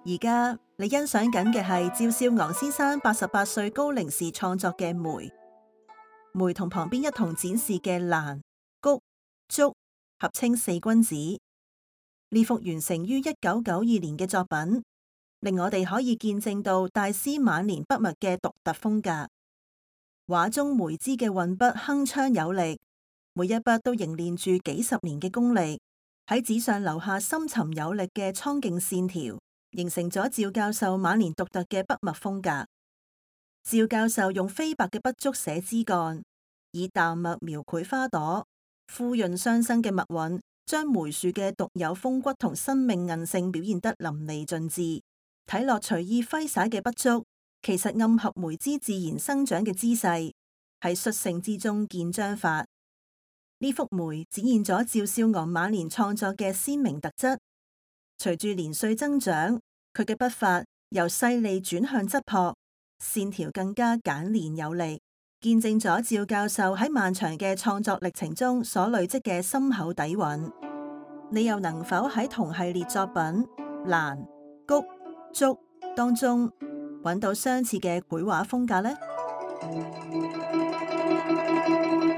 而家你欣賞緊嘅係趙少昂先生88歲高齡時創作嘅梅，梅同旁邊一同展示嘅蘭、菊、竹，合稱四君子。呢幅完成於1992年嘅作品，令我哋可以見證到大師晚年筆墨嘅獨特風格。畫中梅枝嘅運筆鏗鏘有力，每一筆都凝練住幾十年嘅功力，喺紙上留下深沉有力嘅蒼勁線條，形成咗趙教授晚年獨特嘅筆墨風格。趙教授用飛白嘅筆觸寫枝幹，以淡墨描繪花朵，富潤雙生嘅墨韻將梅樹嘅獨有風骨同生命韌性表現得淋漓盡致。睇落隨意揮灑嘅筆觸，其實暗合梅枝自然生長嘅姿勢，喺率性之中見章法。呢幅梅展現咗趙少昂晚年創作嘅鮮明特質。隨住年歲增長，佢嘅筆法由細膩轉向質樸，線條更加簡練有力，見證咗趙教授喺漫長嘅創作歷程中所累積嘅深厚底蘊。你又能否喺同系列作品蘭、菊、竹當中揾到相似嘅繪畫風格呢？